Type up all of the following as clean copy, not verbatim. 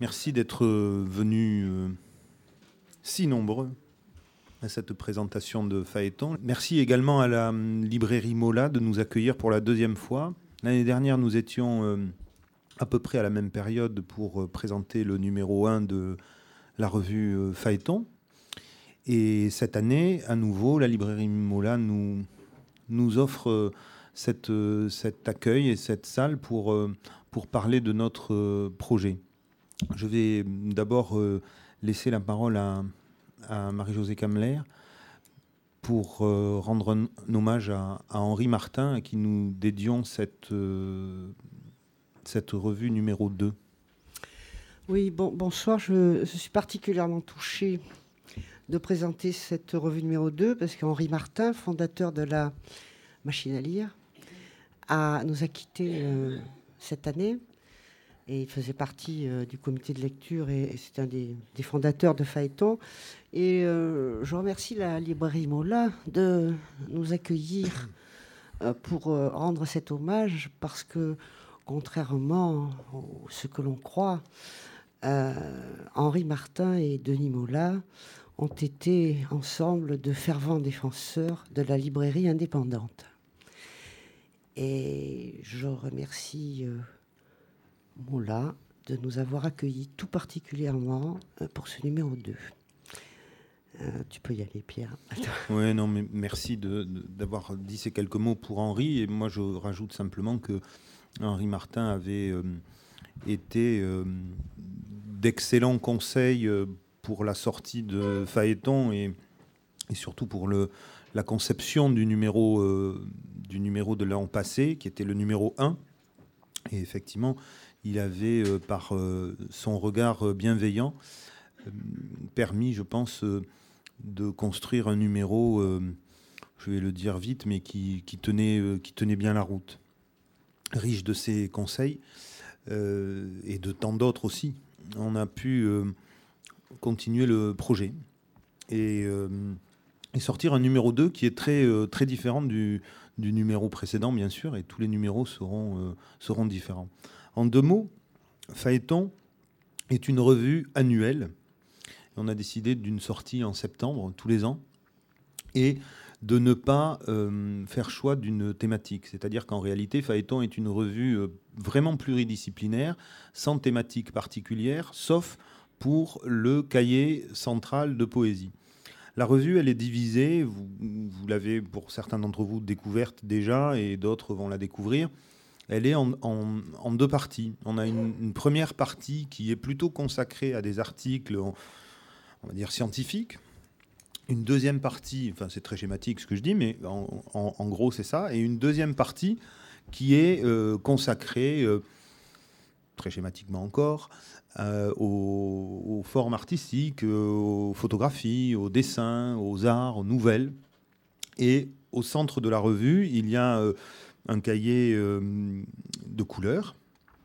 Merci d'être venus si nombreux à cette présentation de Phaéton. Merci également à la librairie Mola de nous accueillir pour la deuxième fois. L'année dernière, nous étions à peu près à la même période pour présenter le numéro 1 de la revue Phaéton. Et cette année, à nouveau, la librairie Mola nous offre cet accueil et cette salle pour parler de notre projet. Je vais d'abord laisser la parole à Marie-Josée Kamler pour rendre un hommage à Henri Martin, à qui nous dédions cette revue numéro 2. Oui, bonsoir. Je suis particulièrement touchée de présenter cette revue numéro 2 parce qu'Henri Martin, fondateur de la Machine à lire, nous a quittés cette année. Et il faisait partie du comité de lecture et c'est un des fondateurs de Phaéton. Et je remercie la librairie Mola de nous accueillir pour rendre cet hommage parce que, contrairement à ce que l'on croit, Henri Martin et Denis Mola ont été ensemble de fervents défenseurs de la librairie indépendante. Et je remercie Mola de nous avoir accueillis tout particulièrement pour ce numéro 2. Tu peux y aller, Pierre. Oui, non, mais merci d'avoir dit ces quelques mots pour Henri. Et moi, je rajoute simplement que Henri Martin avait été d'excellents conseils pour la sortie de Phaéton et surtout pour la conception du numéro de l'an passé, qui était le numéro 1. Et effectivement, il avait, par son regard bienveillant, permis, je pense, de construire un numéro, je vais le dire vite, mais qui tenait bien la route. Riche de ses conseils et de tant d'autres aussi, on a pu continuer le projet et sortir un numéro 2 qui est très différent du numéro précédent, bien sûr, et tous les numéros seront différents. En 2 mots, Phaéton est une revue annuelle. On a décidé d'une sortie en septembre, tous les ans, et de ne pas faire choix d'une thématique. C'est-à-dire qu'en réalité, Phaéton est une revue vraiment pluridisciplinaire, sans thématique particulière, sauf pour le cahier central de poésie. La revue, elle est divisée, vous l'avez pour certains d'entre vous découverte déjà, et d'autres vont la découvrir. Elle est en 2 parties. On a une première partie qui est plutôt consacrée à des articles, on va dire, scientifiques. Une deuxième partie, enfin c'est très schématique ce que je dis, mais en gros c'est ça. Et une deuxième partie qui est consacrée, très schématiquement encore, aux formes artistiques, aux photographies, aux dessins, aux arts, aux nouvelles. Et au centre de la revue, il y a un cahier de couleurs,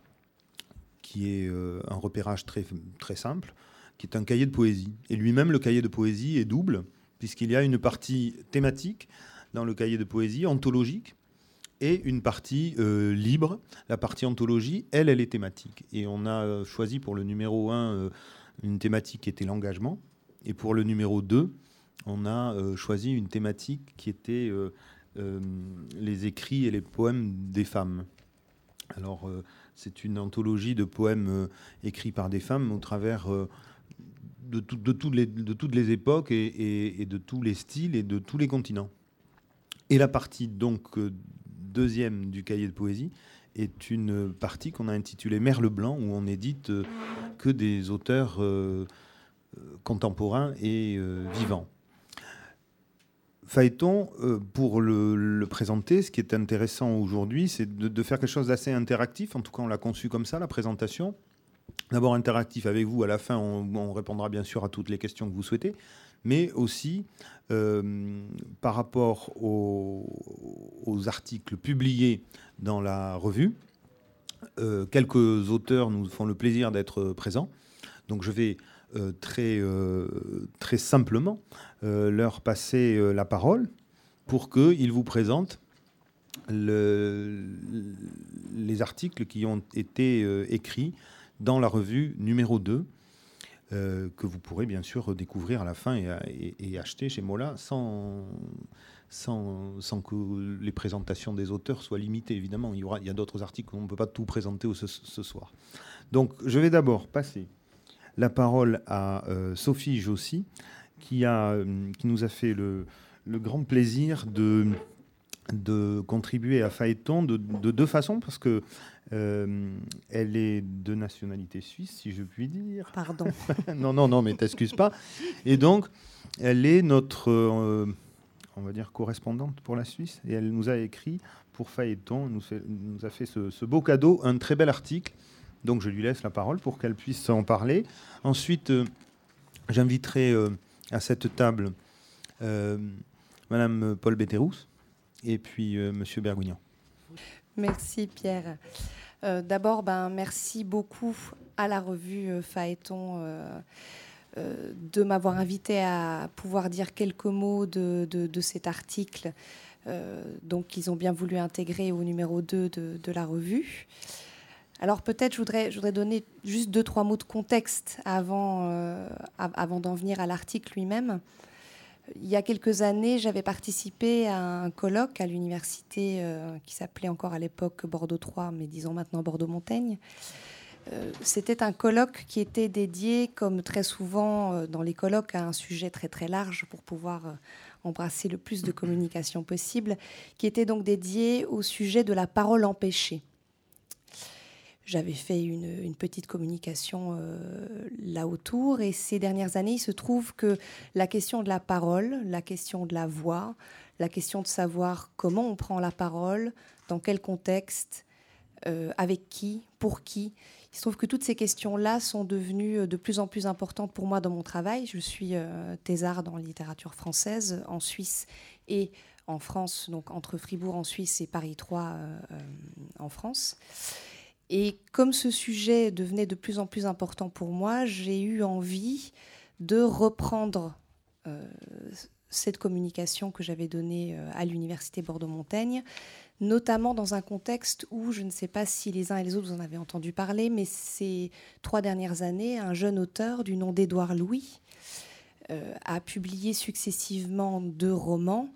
qui est un repérage très, très simple, qui est un cahier de poésie. Et lui-même, le cahier de poésie est double, puisqu'il y a une partie thématique dans le cahier de poésie, anthologique, et une partie libre. La partie anthologie, elle est thématique. Et on a choisi pour le numéro 1 une thématique qui était l'engagement. Et pour le numéro 2, on a choisi une thématique qui était les écrits et les poèmes des femmes. Alors, c'est une anthologie de poèmes écrits par des femmes au travers de toutes les époques et de tous les styles et de tous les continents. Et la partie, donc, deuxième du cahier de poésie est une partie qu'on a intitulée Merle Blanc, où on édite que des auteurs contemporains et vivants. Phaéton, pour le présenter, ce qui est intéressant aujourd'hui, c'est de faire quelque chose d'assez interactif. En tout cas, on l'a conçu comme ça, la présentation. D'abord interactif avec vous. À la fin, on répondra bien sûr à toutes les questions que vous souhaitez. Mais aussi, par rapport aux articles publiés dans la revue, quelques auteurs nous font le plaisir d'être présents. Donc je vais très simplement leur passer la parole pour qu'ils vous présentent les articles qui ont été écrits dans la revue numéro 2, que vous pourrez bien sûr découvrir à la fin et acheter chez Mola sans que les présentations des auteurs soient limitées, évidemment. Il y a d'autres articles, on ne peut pas tout présenter ce soir. Donc, je vais d'abord passer la parole à Sophie Jossy, qui nous a fait le grand plaisir de contribuer à Phaéton de deux façons, parce que elle est de nationalité suisse, si je puis dire. Pardon. non, mais t'excuses pas. Et donc, elle est notre, on va dire, correspondante pour la Suisse, et elle nous a écrit pour Phaéton, nous a fait ce beau cadeau, un très bel article. Donc, je lui laisse la parole pour qu'elle puisse en parler. Ensuite, j'inviterai à cette table Madame Paul Béthérousse et puis Monsieur Bergougnan. Merci Pierre. D'abord, merci beaucoup à la revue Phaéton de m'avoir invité à pouvoir dire quelques mots de cet article. Donc, ils ont bien voulu intégrer au numéro 2 de la revue. Alors peut-être je voudrais donner juste 2-3 mots de contexte avant d'en venir à l'article lui-même. Il y a quelques années, j'avais participé à un colloque à l'université qui s'appelait encore à l'époque Bordeaux 3, mais disons maintenant Bordeaux-Montaigne. C'était un colloque qui était dédié, comme très souvent dans les colloques, à un sujet très très large pour pouvoir embrasser le plus de communication possible, qui était donc dédié au sujet de la parole empêchée. J'avais fait une petite communication là autour, et ces dernières années, il se trouve que la question de la parole, la question de la voix, la question de savoir comment on prend la parole, dans quel contexte, avec qui, pour qui, il se trouve que toutes ces questions-là sont devenues de plus en plus importantes pour moi dans mon travail. Je suis thésarde en littérature française en Suisse et en France, donc entre Fribourg en Suisse et Paris 3 en France. Et comme ce sujet devenait de plus en plus important pour moi, j'ai eu envie de reprendre cette communication que j'avais donnée à l'université Bordeaux-Montaigne, notamment dans un contexte où, je ne sais pas si les uns et les autres vous en avez entendu parler, mais ces 3 dernières années, un jeune auteur du nom d'Édouard Louis a publié successivement 2 romans.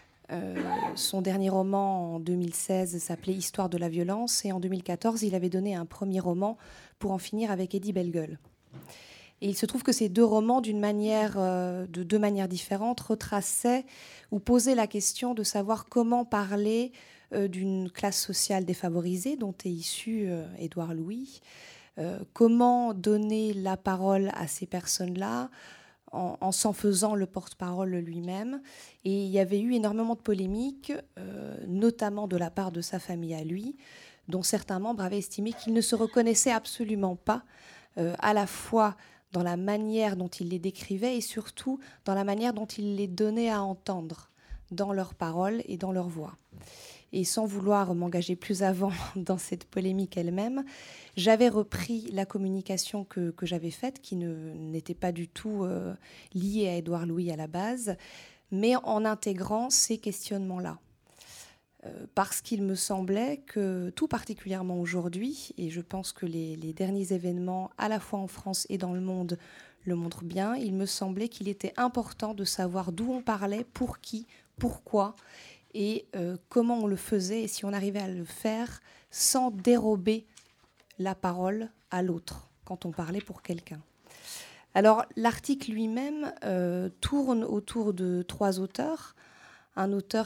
Son dernier roman en 2016 s'appelait Histoire de la violence, et en 2014 il avait donné un premier roman Pour en finir avec Eddie Bellegueule. Et il se trouve que ces 2 romans, de 2 manières différentes, retraçaient ou posaient la question de savoir comment parler d'une classe sociale défavorisée dont est issu Édouard Louis, comment donner la parole à ces personnes-là en s'en faisant le porte-parole lui-même. Et il y avait eu énormément de polémiques, notamment de la part de sa famille à lui, dont certains membres avaient estimé qu'il ne se reconnaissait absolument pas, à la fois dans la manière dont il les décrivait et surtout dans la manière dont il les donnait à entendre dans leurs paroles et dans leur voix. Et sans vouloir m'engager plus avant dans cette polémique elle-même, j'avais repris la communication que j'avais faite, qui n'était pas du tout liée à Édouard Louis à la base, mais en intégrant ces questionnements-là. Parce qu'il me semblait que, tout particulièrement aujourd'hui, et je pense que les derniers événements, à la fois en France et dans le monde, le montrent bien, il me semblait qu'il était important de savoir d'où on parlait, pour qui, pourquoi, et comment on le faisait, et si on arrivait à le faire sans dérober la parole à l'autre, quand on parlait pour quelqu'un. Alors, l'article lui-même tourne autour de 3 auteurs. Un auteur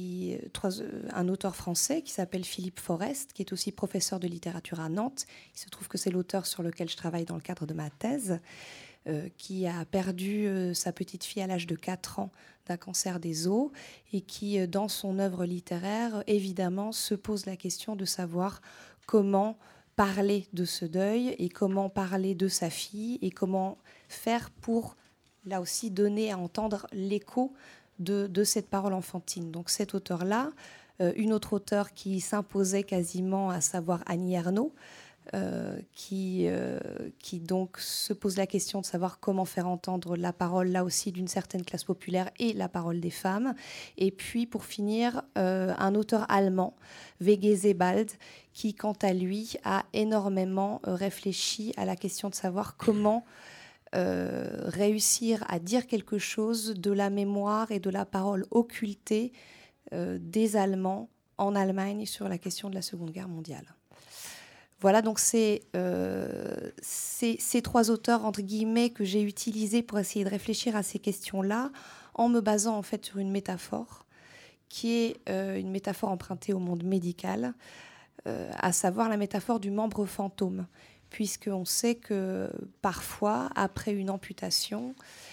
français qui s'appelle Philippe Forest, qui est aussi professeur de littérature à Nantes. Il se trouve que c'est l'auteur sur lequel je travaille dans le cadre de ma thèse, qui a perdu sa petite fille à l'âge de 4 ans d'un cancer des os, et qui, dans son œuvre littéraire, évidemment, se pose la question de savoir comment parler de ce deuil et comment parler de sa fille et comment faire pour, là aussi, donner à entendre l'écho de cette parole enfantine. Donc cet auteur-là, une autre auteure qui s'imposait quasiment, à savoir Annie Ernaux, qui donc se pose la question de savoir comment faire entendre la parole, là aussi, d'une certaine classe populaire et la parole des femmes. Et puis, pour finir, un auteur allemand, W.G. Sebald, qui, quant à lui, a énormément réfléchi à la question de savoir comment réussir à dire quelque chose de la mémoire et de la parole occultée des Allemands en Allemagne sur la question de la Seconde Guerre mondiale. Voilà, donc c'est ces trois auteurs, entre guillemets, que j'ai utilisés pour essayer de réfléchir à ces questions-là, en me basant en fait sur une métaphore, qui est une métaphore empruntée au monde médical, à savoir la métaphore du membre fantôme, puisqu'on sait que parfois, après une amputation,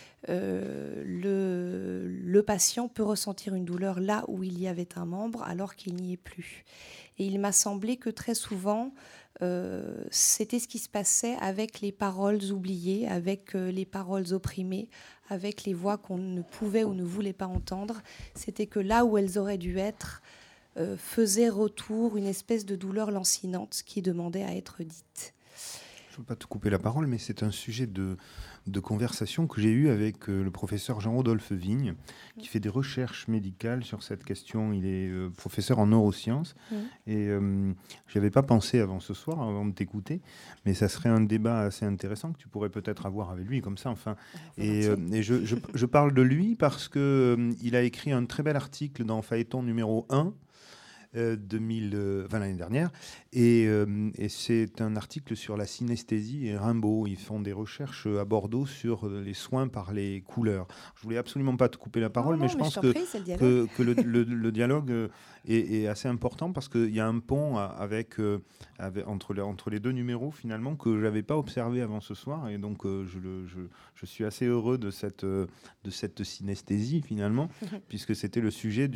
le patient peut ressentir une douleur là où il y avait un membre alors qu'il n'y est plus. Et il m'a semblé que très souvent, c'était ce qui se passait avec les paroles oubliées, avec les paroles opprimées, avec les voix qu'on ne pouvait ou ne voulait pas entendre. C'était que là où elles auraient dû être, faisait retour une espèce de douleur lancinante qui demandait à être dite. Je ne veux pas te couper la parole, mais c'est un sujet de conversation que j'ai eu avec le professeur Jean-Rodolphe Vigne, qui fait des recherches médicales sur cette question. Il est professeur en neurosciences. Et je n'avais pas pensé avant ce soir, avant de t'écouter, mais ça serait un débat assez intéressant que tu pourrais peut-être avoir avec lui, comme ça. Enfin. Et je parle de lui parce qu'il a écrit un très bel article dans Phaéton numéro 1, l'année dernière, et c'est un article sur la synesthésie et Rimbaud. Ils font des recherches à Bordeaux sur les soins par les couleurs. Je voulais absolument pas te couper la parole, mais je pense que le dialogue est assez important parce qu'il y a un pont entre les deux numéros finalement que j'avais pas observé avant ce soir, et donc je suis assez heureux de cette synesthésie finalement, puisque c'était le sujet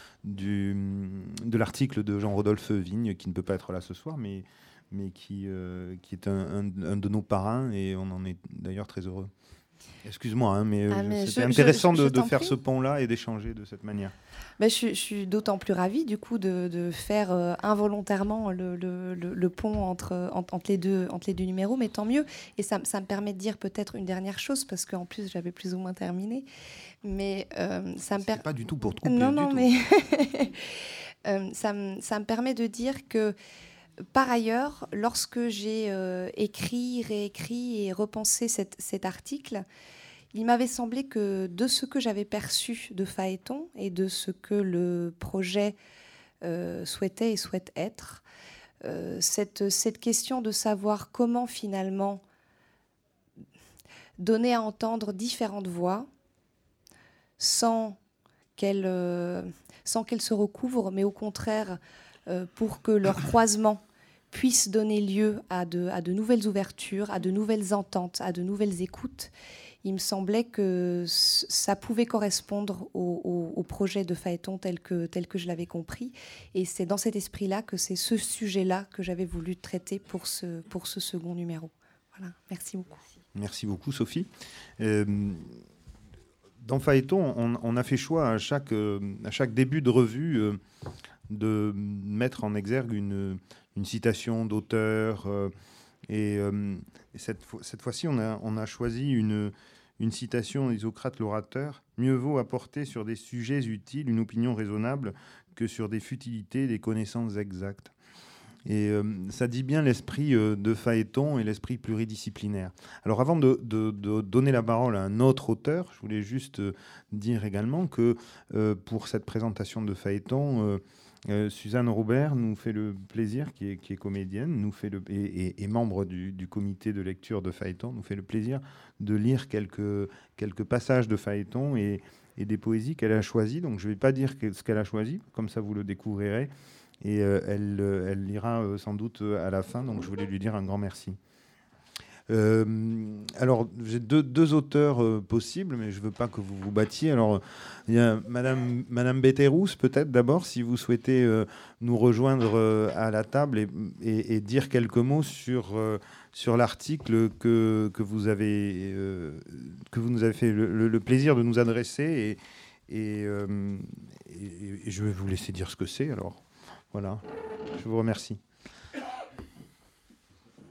de l'article de Jean-Rodolphe Vigne, qui ne peut pas être là ce soir, mais qui est un de nos parrains, et on en est d'ailleurs très heureux. Excuse-moi, mais c'était intéressant de faire ce pont-là et d'échanger de cette manière. Je suis d'autant plus ravie du coup de faire involontairement le pont entre les deux numéros, mais tant mieux. Et ça me permet de dire peut-être une dernière chose, parce qu'en plus j'avais plus ou moins terminé. Mais ça me permet... pas du tout pour te couper. Non, mais ça me permet de dire que par ailleurs, lorsque j'ai écrit, réécrit et repensé cet article, il m'avait semblé que de ce que j'avais perçu de Phaéton et de ce que le projet souhaitait et souhaite être, cette question de savoir comment finalement donner à entendre différentes voix sans qu'elles se recouvrent, mais au contraire pour que leur croisement puisse donner lieu à de nouvelles ouvertures, à de nouvelles ententes, à de nouvelles écoutes. Il me semblait que ça pouvait correspondre au projet de Phaéton tel que je l'avais compris. Et c'est dans cet esprit-là que c'est ce sujet-là que j'avais voulu traiter pour ce second numéro. Voilà, merci beaucoup. Merci beaucoup, Sophie. Dans Phaéton, on a fait choix à chaque début de revue de mettre en exergue une citation d'auteur. Et cette fois-ci, on a choisi une citation d'Isocrate l'orateur. « Mieux vaut apporter sur des sujets utiles une opinion raisonnable que sur des futilités des connaissances exactes. » Et ça dit bien l'esprit de Phaéton et l'esprit pluridisciplinaire. Alors avant de donner la parole à un autre auteur, je voulais juste dire également que pour cette présentation de Phaéton, Suzanne Robert nous fait le plaisir, qui est comédienne, et membre du comité de lecture de Phaéton, nous fait le plaisir de lire quelques passages de Phaéton et des poésies qu'elle a choisies. Donc je ne vais pas dire ce qu'elle a choisi, comme ça vous le découvrirez. Et elle lira sans doute à la fin, donc je voulais lui dire un grand merci. Alors, j'ai deux auteurs possibles, mais je ne veux pas que vous vous battiez. Alors, il y a Madame Betterous, peut-être d'abord, si vous souhaitez nous rejoindre à la table et dire quelques mots sur l'article que vous nous avez fait le plaisir de nous adresser. Et je vais vous laisser dire ce que c'est, alors. Voilà, je vous remercie.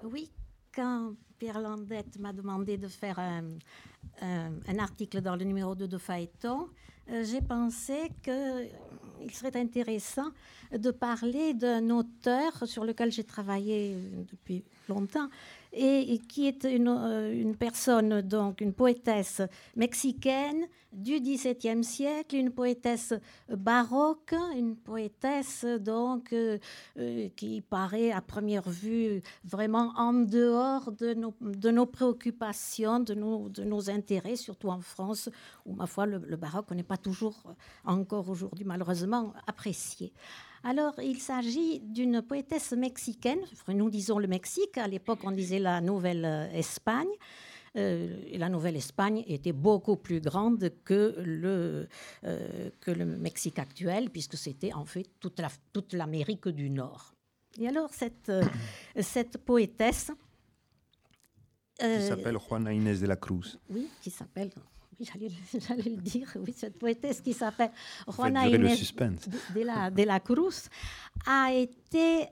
Oui, quand Pierre Landette m'a demandé de faire un article dans le numéro 2 de Phaéton, j'ai pensé qu'il serait intéressant de parler d'un auteur sur lequel j'ai travaillé depuis longtemps et qui est une personne, donc une poétesse mexicaine du XVIIe siècle, une poétesse baroque, une poétesse donc qui paraît à première vue vraiment en dehors de nos préoccupations, de nos intérêts, surtout en France, où ma foi le baroque n'est pas toujours encore aujourd'hui malheureusement apprécié. Alors, il s'agit d'une poétesse mexicaine, nous disons le Mexique, à l'époque on disait la Nouvelle-Espagne. La Nouvelle-Espagne était beaucoup plus grande que le Mexique actuel, puisque c'était en fait toute l'Amérique du Nord. Et alors, cette poétesse... qui s'appelle Juana Inés de la Cruz. Oui, qui s'appelle... Oui, j'allais le dire, oui, cette poétesse qui s'appelle Juana Inés de la Cruz a été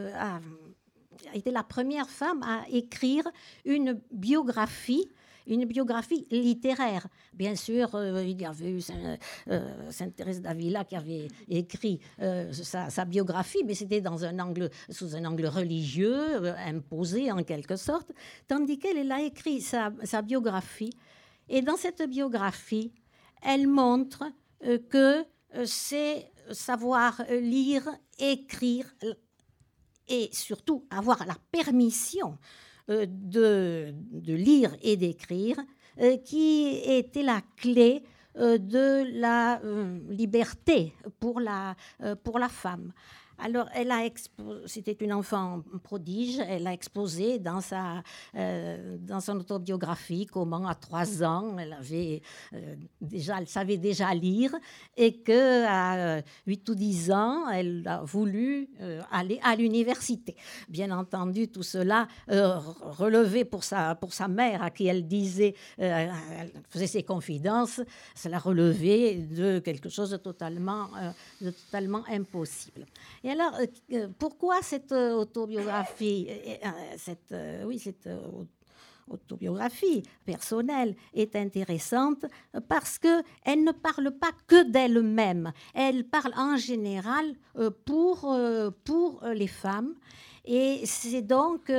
la première femme à écrire une biographie littéraire. Bien sûr, il y avait eu Sainte Thérèse d'Avila qui avait écrit sa biographie, mais c'était sous un angle religieux, imposé en quelque sorte, tandis qu'elle a écrit sa biographie. Et dans cette biographie, elle montre que c'est savoir lire, écrire et surtout avoir la permission de lire et d'écrire qui était la clé de la liberté pour la femme. Alors, c'était une enfant prodige. Elle a exposé dans son autobiographie comment, à 3 ans, elle savait déjà lire et qu'à 8 ou 10 ans, elle a voulu aller à l'université. Bien entendu, tout cela relevé pour sa mère, à qui elle disait, elle faisait ses confidences, cela relevait de quelque chose de totalement impossible. Et alors, pourquoi cette autobiographie, cette autobiographie personnelle est intéressante? Parce qu'elle ne parle pas que d'elle-même. Elle parle en général pour les femmes. Et c'est donc...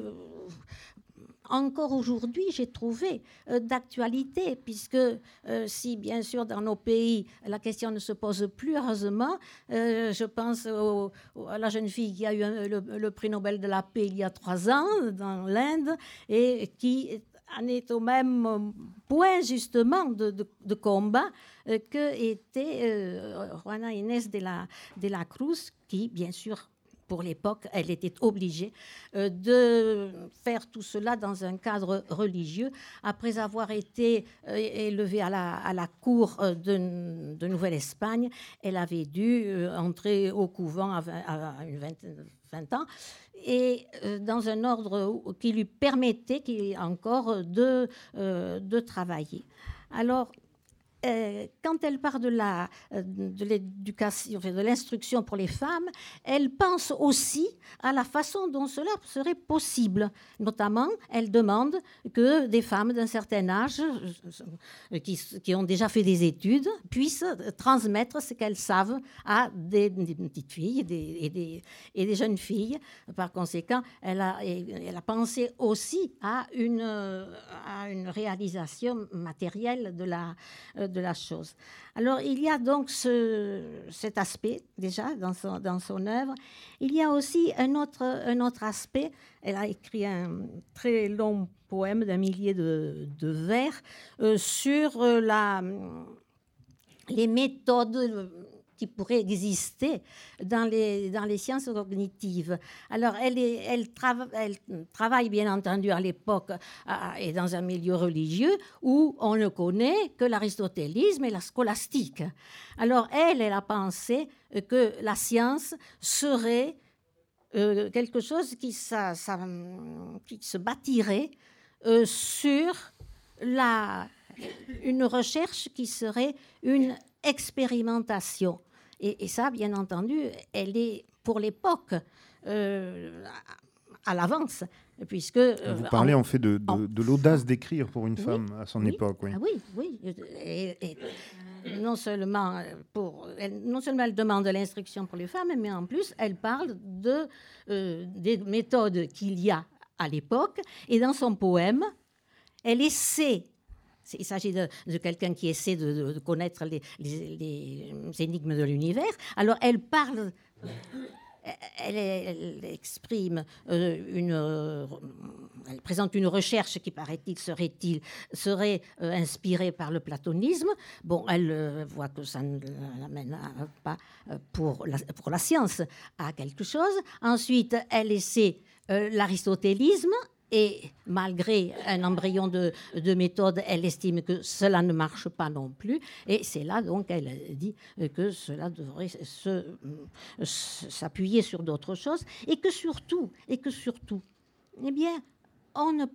encore aujourd'hui, j'ai trouvé d'actualité, puisque si, bien sûr, dans nos pays, la question ne se pose plus, heureusement, je pense à la jeune fille qui a eu le prix Nobel de la paix il y a 3 ans dans l'Inde et qui en est au même point, justement, de combat que était Juana Inés de la Cruz, qui, bien sûr, pour l'époque, elle était obligée de faire tout cela dans un cadre religieux. Après avoir été élevée à la cour de Nouvelle-Espagne, elle avait dû entrer au couvent à 20 ans, et dans un ordre qui lui permettait encore de travailler. Alors, quand elle parle de l'éducation, de l'instruction pour les femmes, elle pense aussi à la façon dont cela serait possible. Notamment, elle demande que des femmes d'un certain âge, qui ont déjà fait des études, puissent transmettre ce qu'elles savent à des petites filles et des jeunes filles. Par conséquent, elle a pensé aussi à une réalisation matérielle de la chose. Alors, il y a donc cet aspect, déjà, dans son œuvre. Il y a aussi un autre aspect. Elle a écrit un très long poème d'un millier de vers sur les méthodes qui pourraient exister dans les sciences cognitives. Alors, elle travaille, bien entendu, à l'époque et dans un milieu religieux où on ne connaît que l'aristotélisme et la scolastique. Alors, elle a pensé que la science serait quelque chose qui se bâtirait sur une recherche qui serait une expérimentation. Et ça, bien entendu, elle est, pour l'époque, à l'avance, puisque... Vous parlez en fait de l'audace d'écrire pour une femme à son époque. Oui. Ah oui. Et non seulement elle demande de l'instruction pour les femmes, mais en plus, elle parle des méthodes qu'il y a à l'époque. Et dans son poème, elle essaie... Il s'agit de quelqu'un qui essaie de connaître les énigmes de l'univers. Alors, elle parle... Elle exprime elle présente une recherche qui, paraît-il, serait inspirée par le platonisme. Bon, elle voit que ça ne l'amène pas pour la science à quelque chose. Ensuite, elle essaie l'aristotélisme. Et malgré un embryon de méthode, elle estime que cela ne marche pas non plus. Et c'est là, donc, elle dit que cela devrait s'appuyer sur d'autres choses. Et que surtout, eh bien, on ne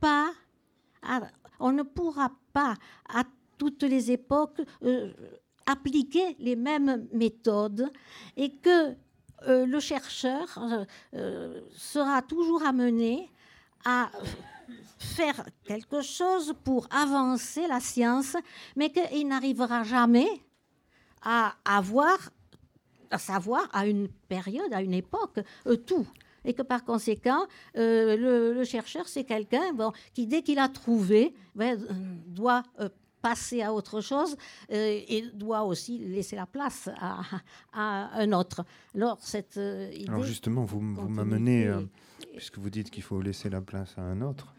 pourra pas, à toutes les époques, appliquer les mêmes méthodes. Et que le chercheur sera toujours amené à faire quelque chose pour avancer la science, mais qu'il n'arrivera jamais à savoir à une période, à une époque, tout. Et que par conséquent, le chercheur, c'est quelqu'un qui, dès qu'il a trouvé, doit passer à autre chose et doit aussi laisser la place à un autre. Alors, cette idée... Alors justement, vous m'amenez... puisque vous dites qu'il faut laisser la place à un autre.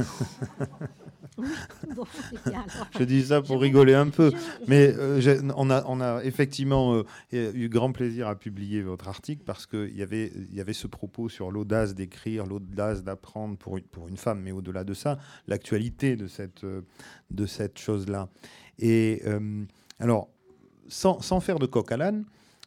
Je dis ça pour rigoler un peu. Mais on a effectivement eu grand plaisir à publier votre article parce qu'il y avait ce propos sur l'audace d'écrire, l'audace d'apprendre pour une femme, mais au-delà de ça, l'actualité de cette chose-là. Et alors, sans faire de coq à l'âne,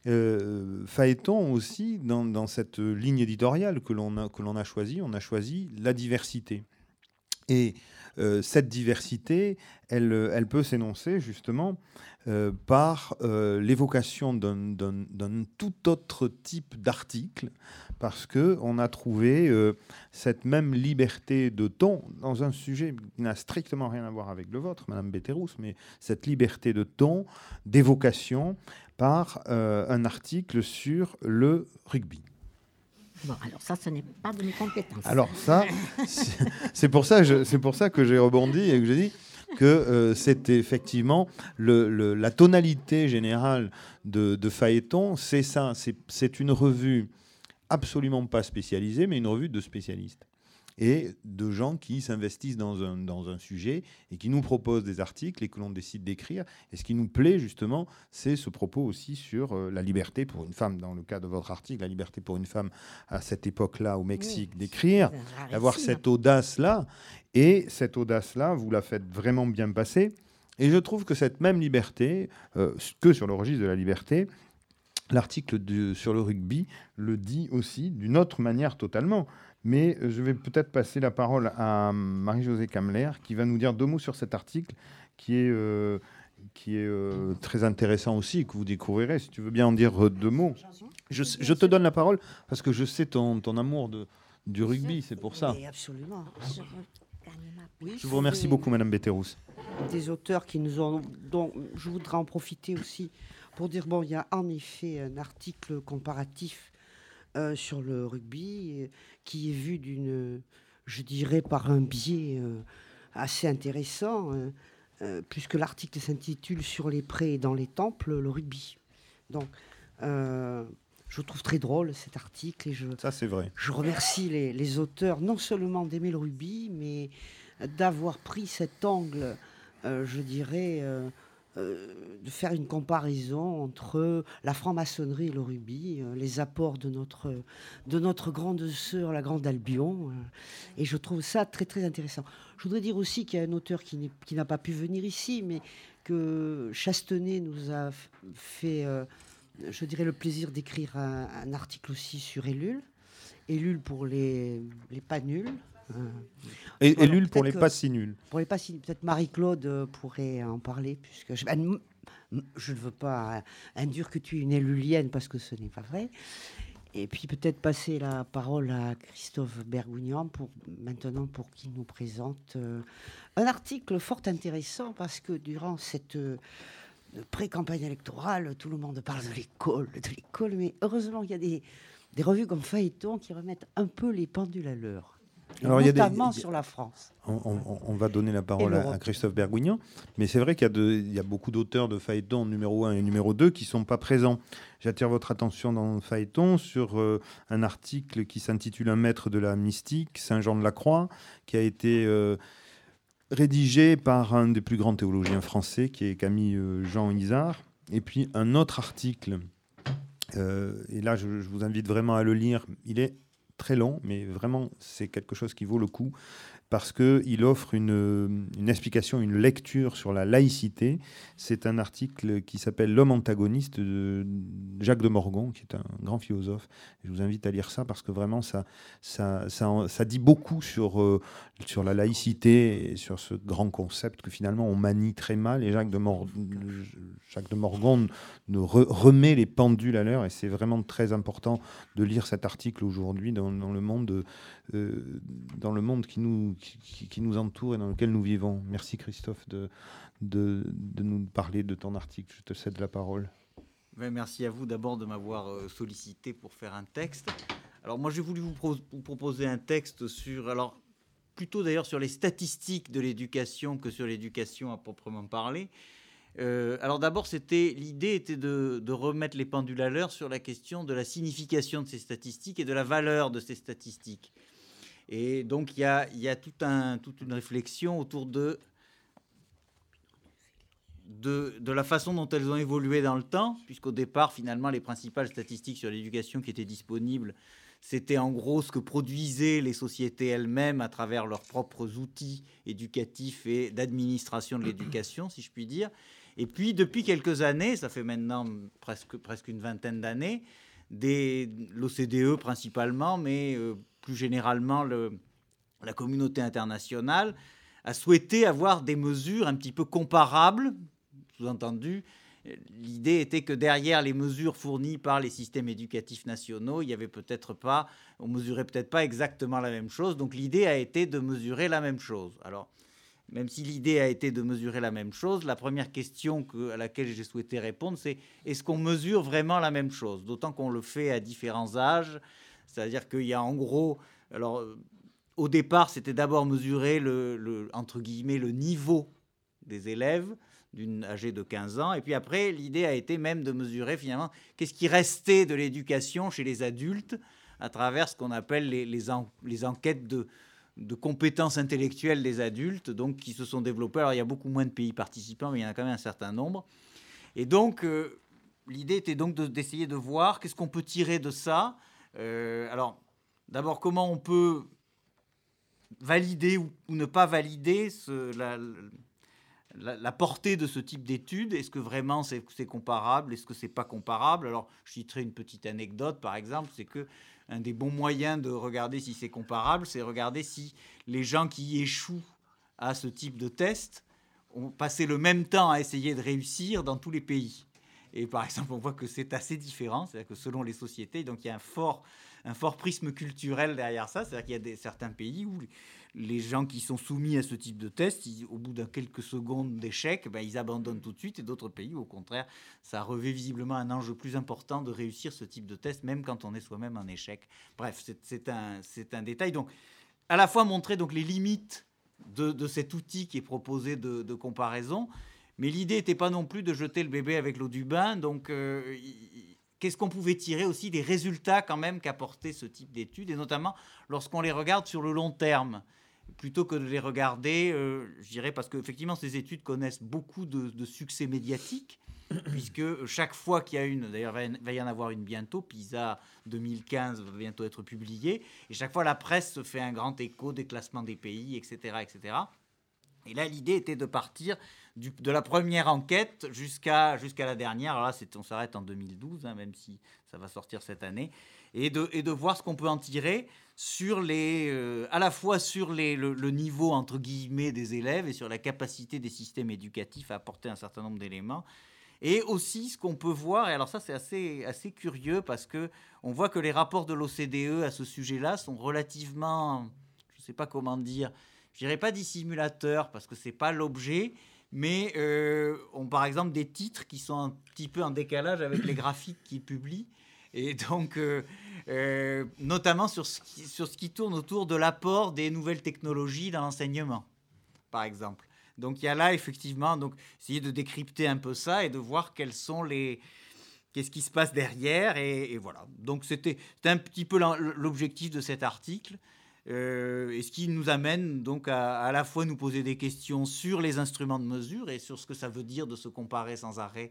Phaéton aussi, dans cette ligne éditoriale que l'on a choisie, on a choisi la diversité. Et cette diversité, elle peut s'énoncer justement par l'évocation d'un tout autre type d'article, parce qu'on a trouvé cette même liberté de ton dans un sujet qui n'a strictement rien à voir avec le vôtre, Madame Betterous, mais cette liberté de ton, d'évocation, par un article sur le rugby. Bon, alors ça, ce n'est pas de mes compétences. Alors ça, c'est pour ça que j'ai rebondi et que j'ai dit que c'était effectivement la tonalité générale de Phaéton, c'est ça, c'est une revue absolument pas spécialisée, mais une revue de spécialistes et de gens qui s'investissent dans un sujet et qui nous proposent des articles et que l'on décide d'écrire. Et ce qui nous plaît, justement, c'est ce propos aussi sur la liberté pour une femme, dans le cas de votre article, la liberté pour une femme à cette époque-là au Mexique d'écrire, d'avoir cette audace-là. Et cette audace-là, vous la faites vraiment bien passer. Et je trouve que cette même liberté, que sur le registre de la liberté, l'article sur le rugby le dit aussi d'une autre manière totalement. Mais je vais peut-être passer la parole à Marie-Josée Kamler, qui va nous dire 2 mots sur cet article, qui est très intéressant aussi, que vous découvrirez. Si tu veux bien en dire 2 mots. Je te donne la parole, parce que je sais ton amour du rugby, c'est pour ça. Oui, absolument. Je vous remercie beaucoup, Madame Betterous. Des auteurs qui nous ont... Donc, je voudrais en profiter aussi pour dire, il y a en effet un article comparatif sur le rugby qui est vu je dirais, par un biais assez intéressant, puisque l'article s'intitule « Sur les prés et dans les temples, le rugby ». Donc, je trouve très drôle cet article et ça, c'est vrai. Je remercie les auteurs non seulement d'aimer le rugby, mais d'avoir pris cet angle, je dirais, de faire une comparaison entre la franc-maçonnerie et le rugby, les apports de notre grande sœur, la Grande Albion, et je trouve ça très très intéressant. Je voudrais dire aussi qu'il y a un auteur qui n'a pas pu venir ici, mais que Chastenay nous a fait, je dirais, le plaisir d'écrire un article aussi sur Ellul pour les pas nuls. Et voilà, Ellul pour les pas si nuls. Pour les pas si nuls. Peut-être Marie-Claude pourrait en parler, puisque je ne veux pas induire que tu es une Ellulienne, parce que ce n'est pas vrai. Et puis peut-être passer la parole à Christophe Bergougnan pour qu'il nous présente un article fort intéressant, parce que durant cette pré-campagne électorale, tout le monde parle de l'école, mais heureusement qu'il y a des revues comme Phaéton qui remettent un peu les pendules à l'heure. Alors, notamment sur la France. On va donner la parole à Christophe Bergougnan, mais c'est vrai qu'il y a beaucoup d'auteurs de Phaéton numéro 1 et numéro 2 qui ne sont pas présents. J'attire votre attention dans Phaéton sur un article qui s'intitule « Un maître de la mystique, Saint Jean de la Croix », qui a été rédigé par un des plus grands théologiens français, qui est Camille Jean Isard. Et puis un autre article, et là je vous invite vraiment à le lire, il est très long, mais vraiment, c'est quelque chose qui vaut le coup, parce qu'il offre une explication, une lecture sur la laïcité. C'est un article qui s'appelle « L'homme antagoniste » de Jacques de Morgan, qui est un grand philosophe. Je vous invite à lire ça, parce que vraiment, ça dit beaucoup sur la laïcité et sur ce grand concept que finalement on manie très mal. Et Jacques de Morgan nous remet les pendules à l'heure, et c'est vraiment très important de lire cet article aujourd'hui dans le monde qui nous entoure et dans lequel nous vivons. Merci Christophe de nous parler de ton article. Je te cède la parole. Merci à vous d'abord de m'avoir sollicité pour faire un texte. Alors moi j'ai voulu vous proposer un texte plutôt d'ailleurs sur les statistiques de l'éducation que sur l'éducation à proprement parler. Alors d'abord, l'idée était de remettre les pendules à l'heure sur la question de la signification de ces statistiques et de la valeur de ces statistiques. Et donc il y a toute une réflexion autour de la façon dont elles ont évolué dans le temps, puisqu'au départ, finalement, les principales statistiques sur l'éducation qui étaient disponibles, c'était en gros ce que produisaient les sociétés elles-mêmes à travers leurs propres outils éducatifs et d'administration de l'éducation, si je puis dire. Et puis, depuis quelques années, ça fait maintenant presque une vingtaine d'années, l'OCDE principalement, mais plus généralement la communauté internationale, a souhaité avoir des mesures un petit peu comparables. Sous-entendu, l'idée était que derrière les mesures fournies par les systèmes éducatifs nationaux, on mesurait peut-être pas exactement la même chose. Donc l'idée a été de mesurer la même chose. Alors, même si l'idée a été de mesurer la même chose, la première question à laquelle j'ai souhaité répondre, c'est est-ce qu'on mesure vraiment la même chose? D'autant qu'on le fait à différents âges. C'est-à-dire qu'il y a en gros... Alors, au départ, c'était d'abord mesurer entre guillemets, le niveau des élèves âgée de 15 ans. Et puis après, l'idée a été même de mesurer finalement qu'est-ce qui restait de l'éducation chez les adultes à travers ce qu'on appelle les enquêtes de compétences intellectuelles des adultes, donc qui se sont développées. Alors, il y a beaucoup moins de pays participants, mais il y en a quand même un certain nombre. Et donc, l'idée était donc d'essayer de voir qu'est-ce qu'on peut tirer de ça. Alors, d'abord, comment on peut valider ou ne pas valider la portée de ce type d'études. Est-ce que vraiment c'est comparable? Est-ce que c'est pas comparable? Alors, je citerai une petite anecdote, par exemple, c'est que un des bons moyens de regarder si c'est comparable, c'est regarder si les gens qui échouent à ce type de test ont passé le même temps à essayer de réussir dans tous les pays. Et par exemple, on voit que c'est assez différent, c'est-à-dire que selon les sociétés, donc il y a un fort prisme culturel derrière ça, c'est-à-dire qu'il y a certains pays où les gens qui sont soumis à ce type de test, au bout de quelques secondes d'échec, ils abandonnent tout de suite, et d'autres pays, au contraire, ça revêt visiblement un enjeu plus important de réussir ce type de test, même quand on est soi-même en échec. Bref, c'est un détail. Donc, à la fois montrer donc, les limites de cet outil qui est proposé de comparaison, mais l'idée n'était pas non plus de jeter le bébé avec l'eau du bain. Donc, qu'est-ce qu'on pouvait tirer aussi des résultats quand même qu'apportait ce type d'études, et notamment lorsqu'on les regarde sur le long terme, plutôt que de les regarder, je dirais, parce qu'effectivement, ces études connaissent beaucoup de succès médiatiques, puisque chaque fois qu'il y a d'ailleurs il va y en avoir une bientôt, PISA 2015 va bientôt être publiée, et chaque fois la presse se fait un grand écho des classements des pays, etc., etc. Et là, l'idée était de partir de la première enquête jusqu'à la dernière. Alors là, on s'arrête en 2012, même si ça va sortir cette année, et de voir ce qu'on peut en tirer sur à la fois sur le niveau, entre guillemets, des élèves et sur la capacité des systèmes éducatifs à apporter un certain nombre d'éléments. Et aussi, ce qu'on peut voir, et alors ça c'est assez curieux, parce qu'on voit que les rapports de l'OCDE à ce sujet-là sont relativement, je ne sais pas comment dire, je dirais pas dissimulateurs, parce que ce n'est pas l'objet, mais ont par exemple des titres qui sont un petit peu en décalage avec les graphiques qu'ils publient. Et donc, notamment sur ce qui tourne autour de l'apport des nouvelles technologies dans l'enseignement, par exemple. Donc, il y a là, effectivement, donc, essayer de décrypter un peu ça et de voir qu'est-ce qui se passe derrière. Et voilà. Donc, c'était un petit peu l'objectif de cet article. Et ce qui nous amène donc à la fois nous poser des questions sur les instruments de mesure et sur ce que ça veut dire de se comparer sans arrêt,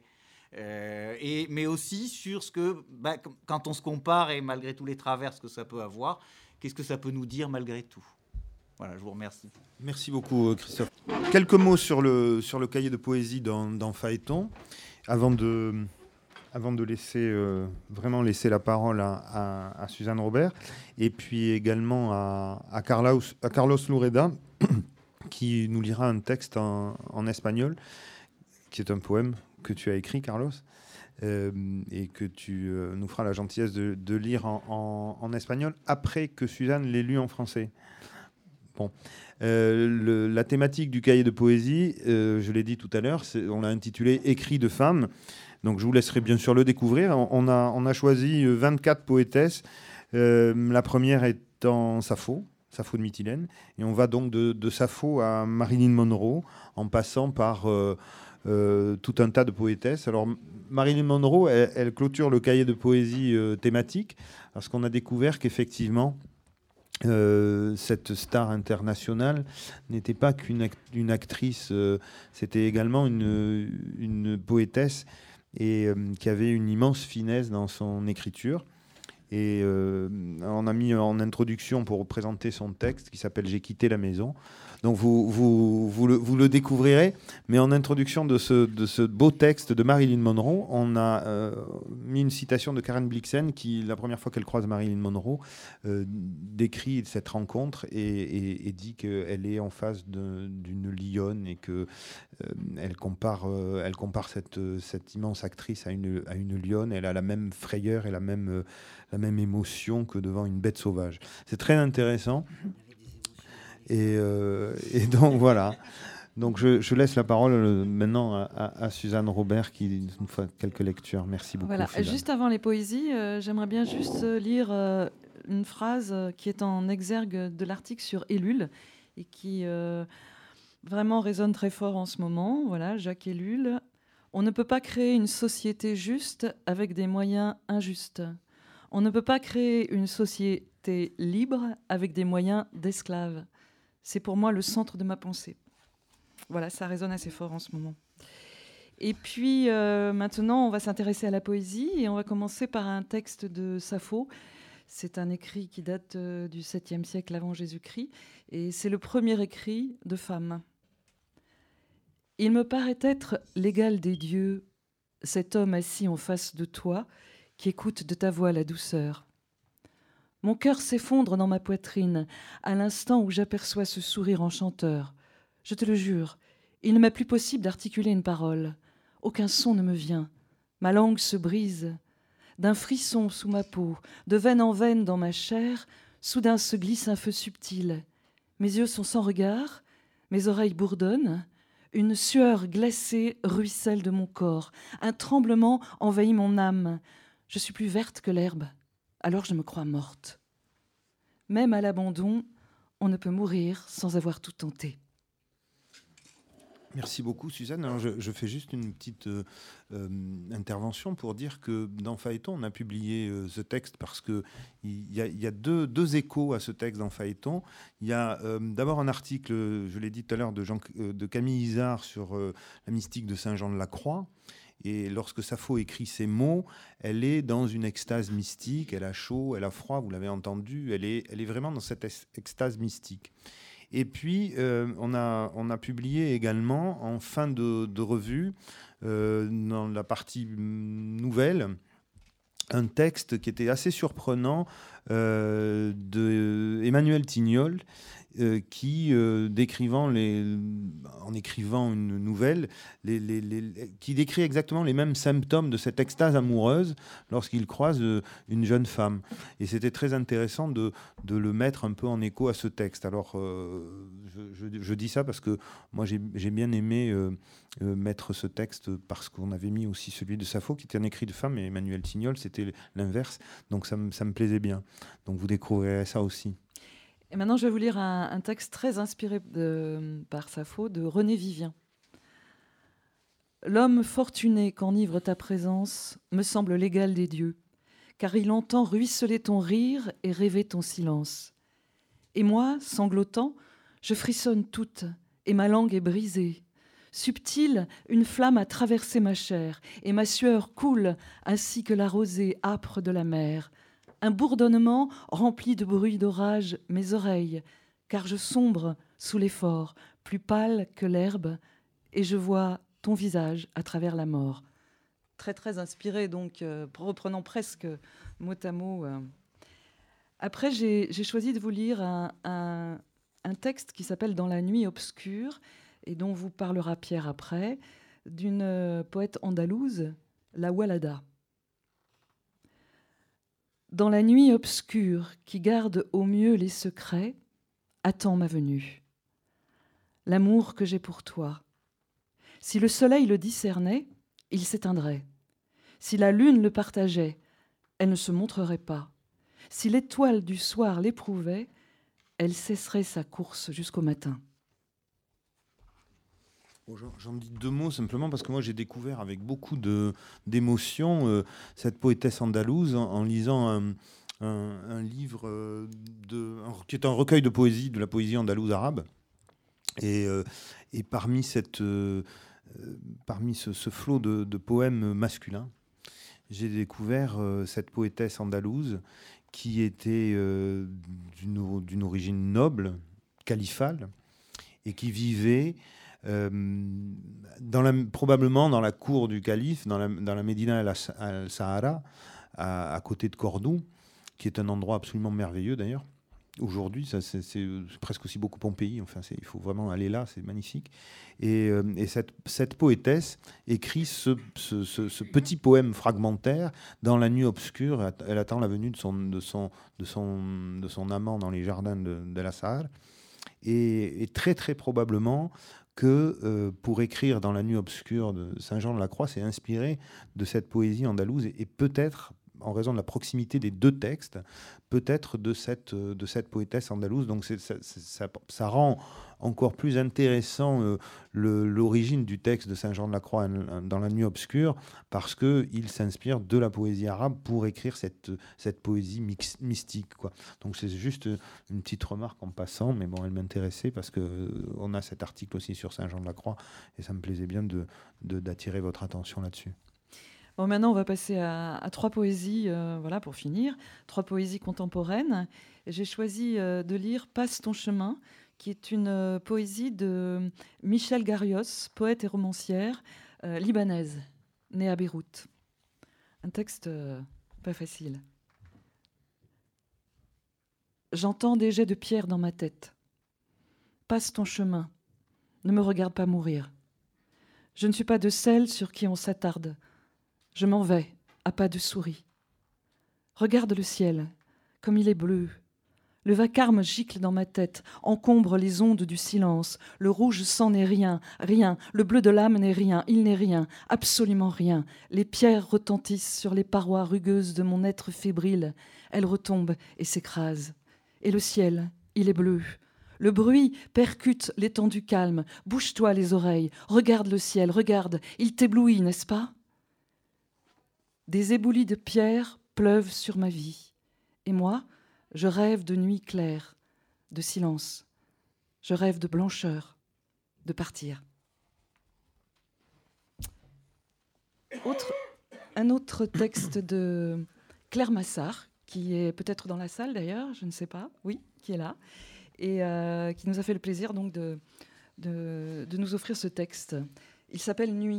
mais aussi sur ce que, quand on se compare et malgré tous les travers que ça peut avoir, qu'est-ce que ça peut nous dire malgré tout. Voilà, je vous remercie. Merci beaucoup, Christophe. Quelques mots sur le cahier de poésie dans Phaéton, avant de vraiment laisser la parole à Suzanne Robert, et puis également à Carlos Loureda, qui nous lira un texte en espagnol, qui est un poème que tu as écrit, Carlos, et que tu nous feras la gentillesse de lire en espagnol, après que Suzanne l'ait lu en français. Bon. La thématique du cahier de poésie, je l'ai dit tout à l'heure, on l'a intitulé « Écrits de femmes ». Donc je vous laisserai bien sûr le découvrir. On a choisi 24 poétesses, la première étant Sappho de Mytilène. Et on va donc de Sappho à Marilyn Monroe, en passant par tout un tas de poétesses. Alors Marilyn Monroe, elle clôture le cahier de poésie thématique, parce qu'on a découvert qu'effectivement, cette star internationale n'était pas qu'une actrice, c'était également une poétesse, et qui avait une immense finesse dans son écriture. Et on a mis en introduction pour présenter son texte qui s'appelle « J'ai quitté la maison ». Donc vous le découvrirez. Mais en introduction de ce beau texte de Marilyn Monroe, on a mis une citation de Karen Blixen qui, la première fois qu'elle croise Marilyn Monroe, décrit cette rencontre et dit qu'elle est en face d'une lionne et qu'elle compare cette immense actrice à une lionne. Elle a la même frayeur et la même émotion que devant une bête sauvage. C'est très intéressant. Et donc voilà. Donc je laisse la parole maintenant à Suzanne Robert qui nous fait quelques lectures. Merci beaucoup. Voilà. Juste avant les poésies, j'aimerais bien juste lire une phrase qui est en exergue de l'article sur Ellul et qui vraiment résonne très fort en ce moment. Voilà, Jacques Ellul. On ne peut pas créer une société juste avec des moyens injustes. On ne peut pas créer une société libre avec des moyens d'esclaves. C'est pour moi le centre de ma pensée. Voilà, ça résonne assez fort en ce moment. Et puis maintenant, on va s'intéresser à la poésie et on va commencer par un texte de Sappho. C'est un écrit qui date du 7e siècle avant Jésus-Christ et c'est le premier écrit de femme. Il me paraît être l'égal des dieux, cet homme assis en face de toi qui écoute de ta voix la douceur. Mon cœur s'effondre dans ma poitrine à l'instant où j'aperçois ce sourire enchanteur. Je te le jure, il ne m'est plus possible d'articuler une parole. Aucun son ne me vient. Ma langue se brise. D'un frisson sous ma peau, de veine en veine dans ma chair, soudain se glisse un feu subtil. Mes yeux sont sans regard, mes oreilles bourdonnent. Une sueur glacée ruisselle de mon corps. Un tremblement envahit mon âme. Je suis plus verte que l'herbe. Alors je me crois morte. Même à l'abandon, on ne peut mourir sans avoir tout tenté. Merci beaucoup, Suzanne. Alors, je fais juste une petite intervention pour dire que dans Phaéton, on a publié ce texte parce qu'il y a deux échos à ce texte dans Phaéton. Il y a d'abord un article, je l'ai dit tout à l'heure, de Camille Isard sur la mystique de Saint Jean de la Croix. Et lorsque Sappho écrit ces mots, elle est dans une extase mystique, elle a chaud, elle a froid, vous l'avez entendu, elle est vraiment dans cette extase mystique. Et puis, on a publié également, en fin de revue, dans la partie nouvelle, un texte qui était assez surprenant de Emmanuel Tignol, qui, en écrivant une nouvelle, qui décrit exactement les mêmes symptômes de cette extase amoureuse lorsqu'il croise une jeune femme. Et c'était très intéressant de le mettre un peu en écho à ce texte. Alors, je dis ça parce que moi, j'ai bien aimé mettre ce texte parce qu'on avait mis aussi celui de Sappho, qui était un écrit de femme, et Emmanuel Tignol, c'était l'inverse. Donc, ça me plaisait bien. Donc, vous découvrirez ça aussi. Et maintenant, je vais vous lire un texte très inspiré par Sappho, de René Vivien. L'homme fortuné qu'enivre ta présence me semble l'égal des dieux, car il entend ruisseler ton rire et rêver ton silence. Et moi, sanglotant, je frissonne toute, et ma langue est brisée. Subtile, une flamme a traversé ma chair, et ma sueur coule ainsi que la rosée âpre de la mer. Un bourdonnement remplit de bruit d'orage mes oreilles, car je sombre sous l'effort, plus pâle que l'herbe, et je vois ton visage à travers la mort. Très, très inspiré, donc, reprenant presque mot à mot. Après, j'ai choisi de vous lire un texte qui s'appelle « Dans la nuit obscure », et dont vous parlera Pierre après, d'une poète andalouse, la Walada. Dans la nuit obscure qui garde au mieux les secrets, attends ma venue. L'amour que j'ai pour toi. Si le soleil le discernait, il s'éteindrait. Si la lune le partageait, elle ne se montrerait pas. Si l'étoile du soir l'éprouvait, elle cesserait sa course jusqu'au matin. J'en dis deux mots simplement parce que moi j'ai découvert avec beaucoup d'émotion cette poétesse andalouse en lisant un livre qui est un recueil de poésie, de la poésie andalouse arabe. Et parmi ce flot de poèmes masculins, j'ai découvert cette poétesse andalouse qui était d'une origine noble, califale, et qui vivait probablement dans la cour du calife, dans la Médina al-Sahara, à côté de Cordoue, qui est un endroit absolument merveilleux d'ailleurs. Aujourd'hui, c'est presque aussi beau que Pompéi. Enfin, il faut vraiment aller là, c'est magnifique. Et cette poétesse écrit ce petit poème fragmentaire dans la nuit obscure. Elle attend la venue de son amant dans les jardins de la Sahara. Et très, très probablement que pour écrire dans la nuit obscure de Saint-Jean-de-la-Croix, c'est inspiré de cette poésie andalouse et peut-être, en raison de la proximité des deux textes, peut-être de cette poétesse andalouse. Donc ça rend encore plus intéressant l'origine du texte de Saint-Jean-de-la-Croix dans la nuit obscure, parce qu'il s'inspire de la poésie arabe pour écrire cette poésie mystique, quoi. Donc c'est juste une petite remarque en passant, mais bon, elle m'intéressait parce qu'on a cet article aussi sur Saint-Jean-de-la-Croix, et ça me plaisait bien d'attirer votre attention là-dessus. Bon, maintenant, on va passer à trois poésies, voilà, pour finir. Trois poésies contemporaines. J'ai choisi de lire « Passe ton chemin », qui est une poésie de Michel Garrios, poète et romancière libanaise, née à Beyrouth. Un texte pas facile. J'entends des jets de pierre dans ma tête. Passe ton chemin, ne me regarde pas mourir. Je ne suis pas de celles sur qui on s'attarde. Je m'en vais, à pas de souris. Regarde le ciel, comme il est bleu. Le vacarme gicle dans ma tête, encombre les ondes du silence. Le rouge sang n'est rien, rien. Le bleu de l'âme n'est rien, il n'est rien, absolument rien. Les pierres retentissent sur les parois rugueuses de mon être fébrile. Elles retombent et s'écrasent. Et le ciel, il est bleu. Le bruit percute l'étendue calme. Bouge-toi les oreilles, regarde le ciel, regarde, il t'éblouit, n'est-ce pas ? Des éboulis de pierre pleuvent sur ma vie. Et moi, je rêve de nuit claire, de silence. Je rêve de blancheur, de partir. Un autre texte de Claire Massard, qui est peut-être dans la salle d'ailleurs, je ne sais pas, oui, qui est là, et qui nous a fait le plaisir donc de nous offrir ce texte. Il s'appelle « Nuit ».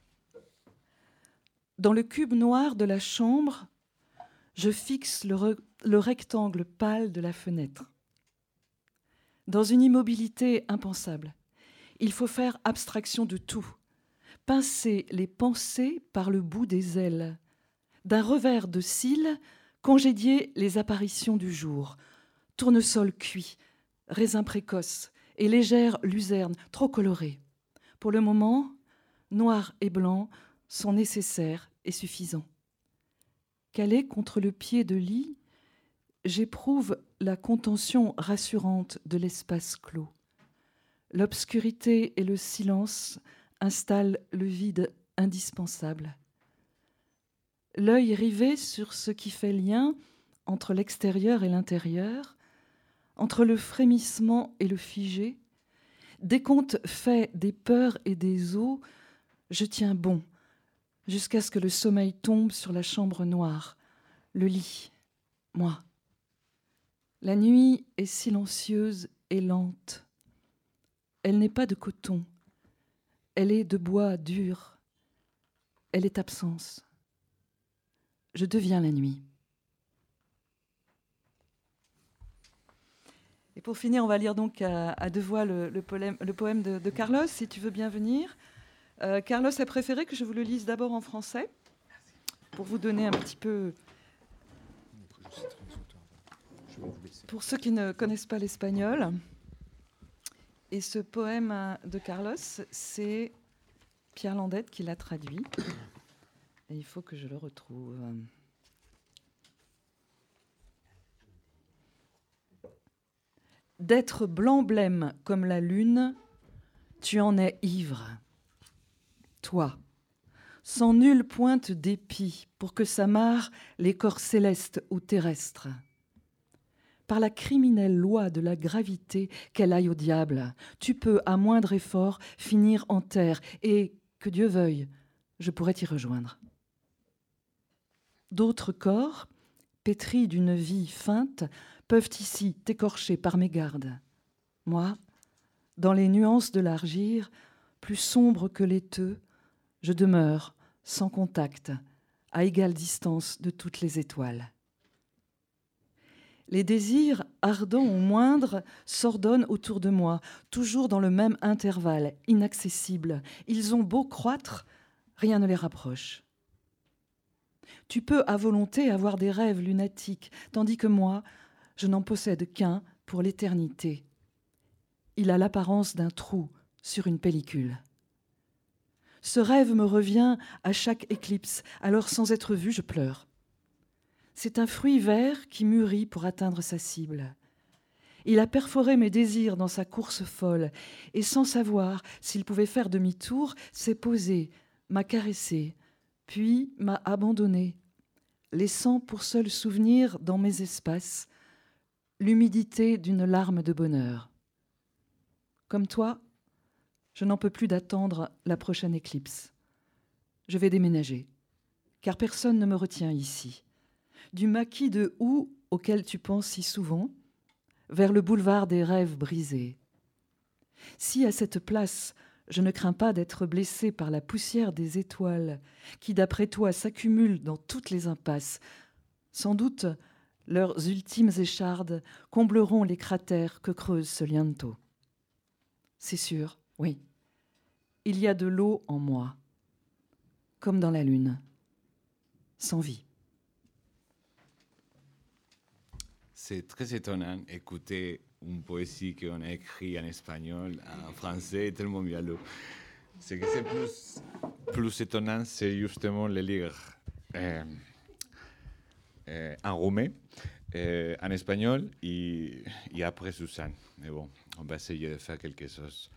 Dans le cube noir de la chambre, je fixe le rectangle pâle de la fenêtre. Dans une immobilité impensable, il faut faire abstraction de tout, pincer les pensées par le bout des ailes, d'un revers de cils, congédier les apparitions du jour, tournesol cuit, raisin précoce et légère luzerne trop colorée. Pour le moment, noir et blanc sont nécessaires et suffisants. Calé contre le pied de lit, j'éprouve la contention rassurante de l'espace clos. L'obscurité et le silence installent le vide indispensable. L'œil rivé sur ce qui fait lien entre l'extérieur et l'intérieur, entre le frémissement et le figé, décompte fait des peurs et des os, je tiens bon, jusqu'à ce que le sommeil tombe sur la chambre noire, le lit, moi. La nuit est silencieuse et lente. Elle n'est pas de coton, elle est de bois dur, elle est absence. Je deviens la nuit. Et pour finir, on va lire donc à deux voix le poème de Carlos, si tu veux bien venir. Carlos a préféré que je vous le lise d'abord en français, pour vous donner un petit peu... Pour ceux qui ne connaissent pas l'espagnol. Et ce poème de Carlos, c'est Pierre Landette qui l'a traduit. Et il faut que je le retrouve. D'être blanc-blême comme la lune, tu en es ivre. Toi, sans nulle pointe d'épi pour que s'amarrent les corps célestes ou terrestres. Par la criminelle loi de la gravité qu'elle aille au diable, tu peux, à moindre effort, finir en terre et, que Dieu veuille, je pourrais t'y rejoindre. D'autres corps, pétris d'une vie feinte, peuvent ici t'écorcher par mégarde. Moi, dans les nuances de l'argile, plus sombre que laiteux, je demeure sans contact, à égale distance de toutes les étoiles. Les désirs, ardents ou moindres, s'ordonnent autour de moi, toujours dans le même intervalle, inaccessible. Ils ont beau croître, rien ne les rapproche. Tu peux à volonté avoir des rêves lunatiques, tandis que moi, je n'en possède qu'un pour l'éternité. Il a l'apparence d'un trou sur une pellicule. Ce rêve me revient à chaque éclipse, alors sans être vu, je pleure. C'est un fruit vert qui mûrit pour atteindre sa cible. Il a perforé mes désirs dans sa course folle, et sans savoir s'il pouvait faire demi-tour, s'est posé, m'a caressé, puis m'a abandonné, laissant pour seul souvenir dans mes espaces l'humidité d'une larme de bonheur. Comme toi, je n'en peux plus d'attendre la prochaine éclipse. Je vais déménager, car personne ne me retient ici. Du maquis de houx auquel tu penses si souvent, vers le boulevard des rêves brisés. Si à cette place, je ne crains pas d'être blessé par la poussière des étoiles qui, d'après toi, s'accumulent dans toutes les impasses, sans doute, leurs ultimes échardes combleront les cratères que creuse ce liento. C'est sûr, oui, il y a de l'eau en moi, comme dans la lune, sans vie. C'est très étonnant d'écouter une poésie qu'on a écrite en espagnol, en français, tellement bien lu. Ce qui est plus étonnant, c'est justement le lire en roumain, en espagnol et après Suzanne. Mais bon, on va essayer de faire quelque chose.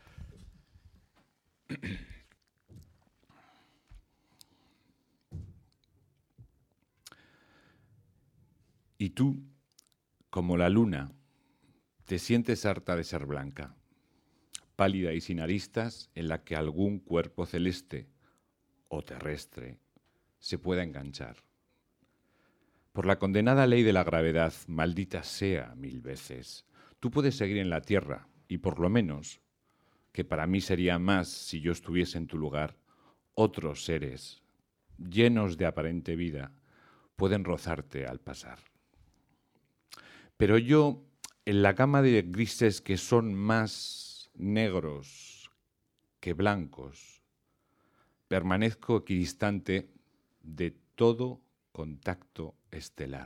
Y tú, como la luna, te sientes harta de ser blanca, pálida y sin aristas en la que algún cuerpo celeste o terrestre se pueda enganchar. Por la condenada ley de la gravedad, maldita sea 1000 veces, tú puedes seguir en la tierra y por lo menos, que para mí sería más si yo estuviese en tu lugar, otros seres, llenos de aparente vida, pueden rozarte al pasar. Pero yo, en la gama de grises que son más negros que blancos, permanezco equidistante de todo contacto estelar.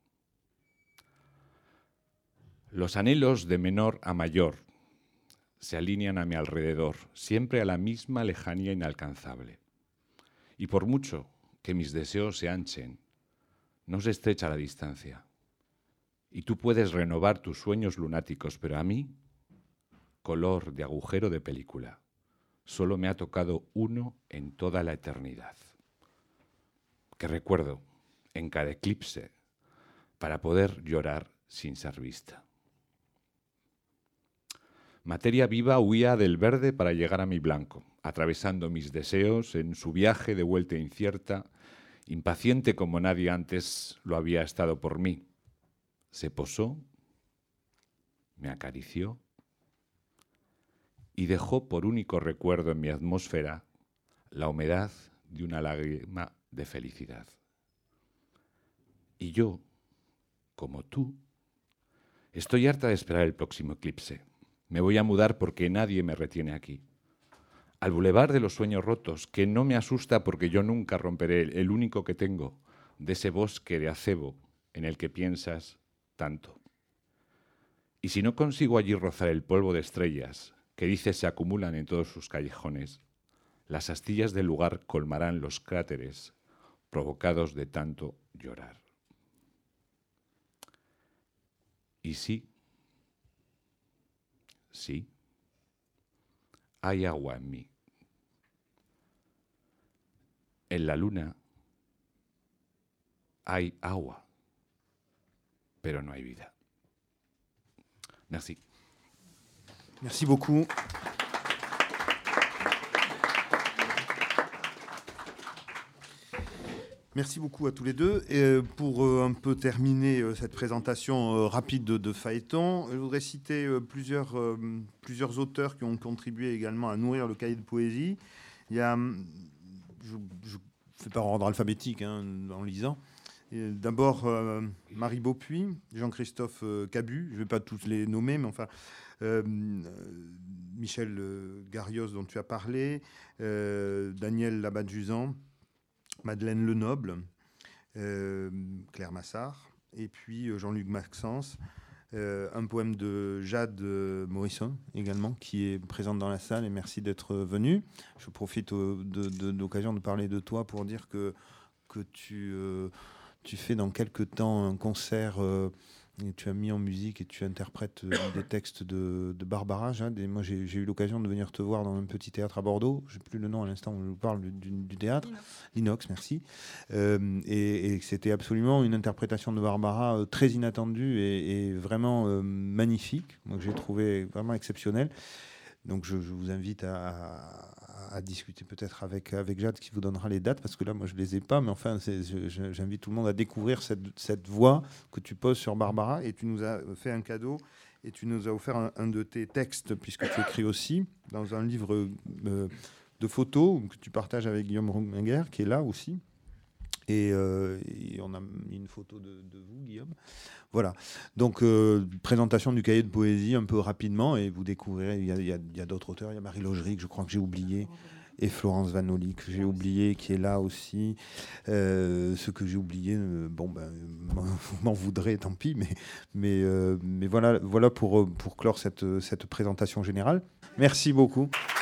Los anhelos de menor a mayor se alinean a mi alrededor, siempre a la misma lejanía inalcanzable. Y por mucho que mis deseos se anchen, no se estrecha la distancia. Y tú puedes renovar tus sueños lunáticos, pero a mí, color de agujero de película, solo me ha tocado uno en toda la eternidad, que recuerdo en cada eclipse para poder llorar sin ser vista. Materia viva huía del verde para llegar a mi blanco, atravesando mis deseos en su viaje de vuelta incierta, impaciente como nadie antes lo había estado por mí. Se posó, me acarició y dejó por único recuerdo en mi atmósfera la humedad de una lágrima de felicidad. Y yo, como tú, estoy harta de esperar el próximo eclipse. Me voy a mudar porque nadie me retiene aquí. Al bulevar de los sueños rotos, que no me asusta porque yo nunca romperé el único que tengo, de ese bosque de acebo en el que piensas tanto. Y si no consigo allí rozar el polvo de estrellas que dices se acumulan en todos sus callejones, las astillas del lugar colmarán los cráteres provocados de tanto llorar. Y sí, hay agua en mí. En la luna hay agua, pero no hay vida. Merci. Merci beaucoup. Merci beaucoup à tous les deux. Et pour un peu terminer cette présentation rapide de Phaéton, je voudrais citer plusieurs auteurs qui ont contribué également à nourrir le cahier de poésie. Il y a, je ne fais pas en ordre alphabétique en lisant. D'abord Marie Beaupuy, Jean-Christophe Cabu, je ne vais pas tous les nommer, mais enfin Michel Garrios dont tu as parlé, Daniel Labat-Juzan, Madeleine Lenoble, Claire Massard, et puis Jean-Luc Maxence, un poème de Jade Morisson également, qui est présente dans la salle, et merci d'être venue. Je profite de l'occasion de parler de toi pour dire que tu fais dans quelques temps un concert, et tu as mis en musique et tu interprètes des textes de Barbara Jade. Et moi, j'ai eu l'occasion de venir te voir dans un petit théâtre à Bordeaux. Je n'ai plus le nom à l'instant où je vous parle du théâtre. L'Inox, merci. Et c'était absolument une interprétation de Barbara très inattendue et vraiment magnifique. Moi, j'ai trouvé vraiment exceptionnelle. Donc, je vous invite à discuter peut-être avec Jade qui vous donnera les dates, parce que là, moi, je ne les ai pas. Mais enfin, j'invite tout le monde à découvrir cette voix que tu poses sur Barbara. Et tu nous as fait un cadeau et tu nous as offert un de tes textes, puisque tu écris aussi dans un livre de photos que tu partages avec Guillaume Runginger, qui est là aussi. Et on a mis une photo de vous, Guillaume. Voilà. Donc, présentation du cahier de poésie un peu rapidement. Et vous découvrirez, il y a d'autres auteurs. Il y a Marie Laugerie, que je crois que j'ai oublié. Et Florence Vanoli, que j'ai oublié, qui est là aussi. Ce que j'ai oublié, vous m'en voudrez, tant pis. Mais voilà pour clore cette présentation générale. Merci beaucoup.